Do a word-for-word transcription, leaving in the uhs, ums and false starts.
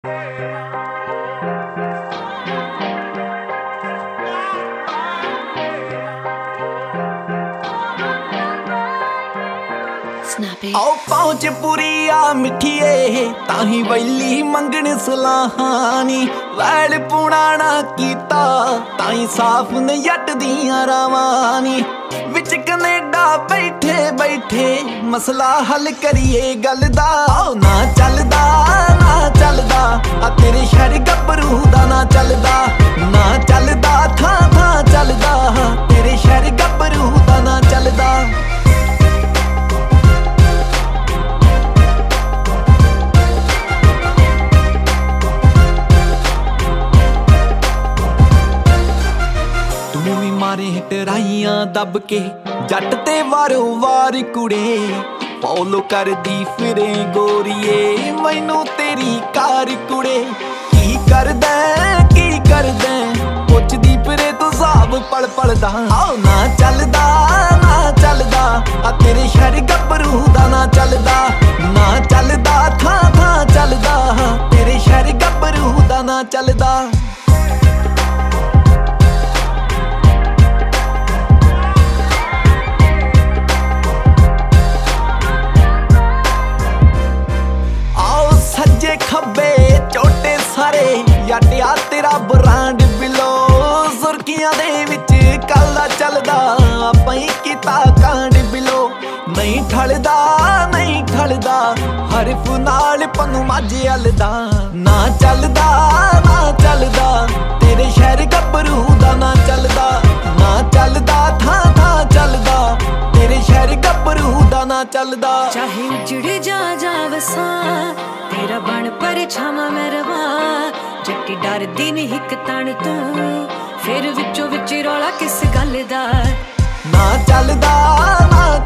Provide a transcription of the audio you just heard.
आओ पहुंच पूरी आ मिठिए ताही वैली मंगण सलाहानी वैल पुणाना कीता ताही साफ ने जट दियां रावानी विच कनेडा बैठे बैठे मसला हल करिए गल दा ना चलदा ना चलदा आ तेरे शहर गभरू दा ना चलदा ना चलदा थां थां चलदा तेरे शहर गभरू दा ना चलदा मारे टराइयां दब के जट ते वारो वार कुड़े फॉलो कर दी फिरे गोरिए मैनू तेरी कार कुड़े की कर दे की कर दे पुछदी फिरे तू साहब पल पल दा आओ ना चलदा ना चलदा आ तेरे शहर गभरू दा ना चलदा ना चलदा थां थां चलदा तेरे शहर गभरू दा ना चलदा खब्बे चोटे सारे याटिया तेरा ब्रांड बिलो सुर्खियां दे विच कल्ला चलदा पई कीता कांड बिलो नहीं ठलदा नहीं ठलदा हरफ नाल पन्नू माझे अलदा ना चलदा ना चलदा तेरे शहर गभरू दा ना चलदा ना चलदा थां थां चलदा तेरे शहर गभरू दा ना चलदा चाहे उजड़ जा जा वसा तेरा बन पर छावा मैं रवा जट्टी डरदी नहीं हिक तन तू फिर विचों विच रौला किस गल दा ना चलदा ना